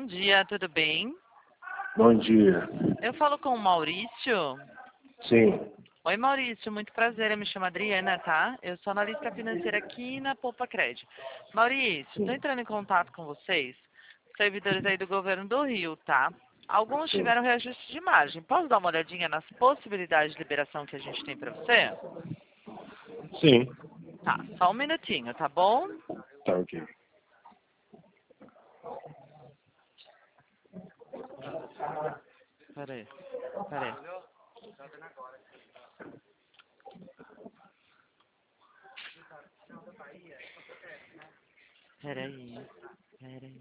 bom dia, tudo bem? Bom dia. Eu falo com o Maurício. Sim, Oi, Maurício, muito prazer. Eu me chamo Adriana, tá? Eu sou analista financeira aqui na Poupa Cred. Maurício, estou sim, entrando em contato com vocês, servidores aí do governo do Rio, tá? Alguns sim. tiveram reajuste de margem. Posso dar uma olhadinha nas possibilidades de liberação que a gente tem para você? Sim, Tá, só um minutinho, tá bom? tá ok. Peraí, peraí. Peraí, peraí.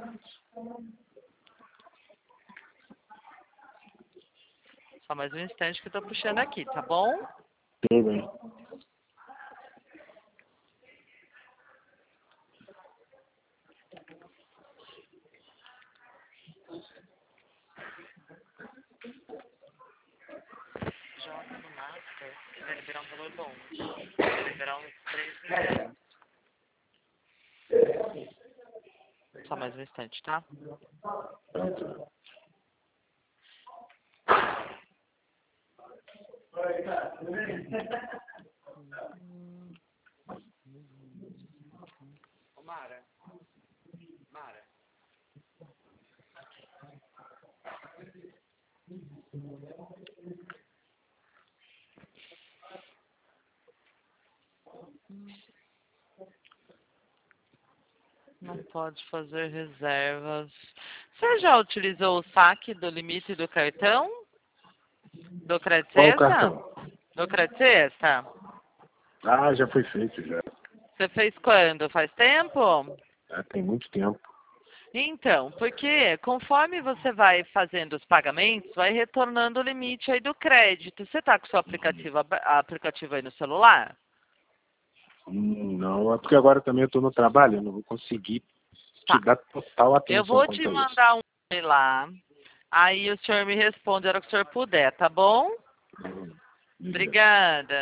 Só mais um instante que eu tô puxando aqui, tá bom? Tudo bem. Joga no Master, que vai liberar um valor bom. Vai liberar uns 3 milhões. Só mais um instante, tá? Ô, Mara. Mara. Não pode fazer reservas. Você já utilizou o saque do limite do cartão? Do Credit Qual o Sexta? cartão? Do Credit Sexta? Ah, já foi feito já. Você fez quando? Faz tempo? Tem muito tempo. Então, porque conforme você vai fazendo os pagamentos, vai retornando o limite aí do crédito. Você está com o seu aplicativo aí no celular? Não, é porque agora também eu estou no trabalho, eu não vou conseguir te Tá. dar total Eu atenção vou te quanto a isso. mandar um e-mail lá. Aí o senhor me responde a hora que o senhor puder, tá bom? Beleza. Obrigada.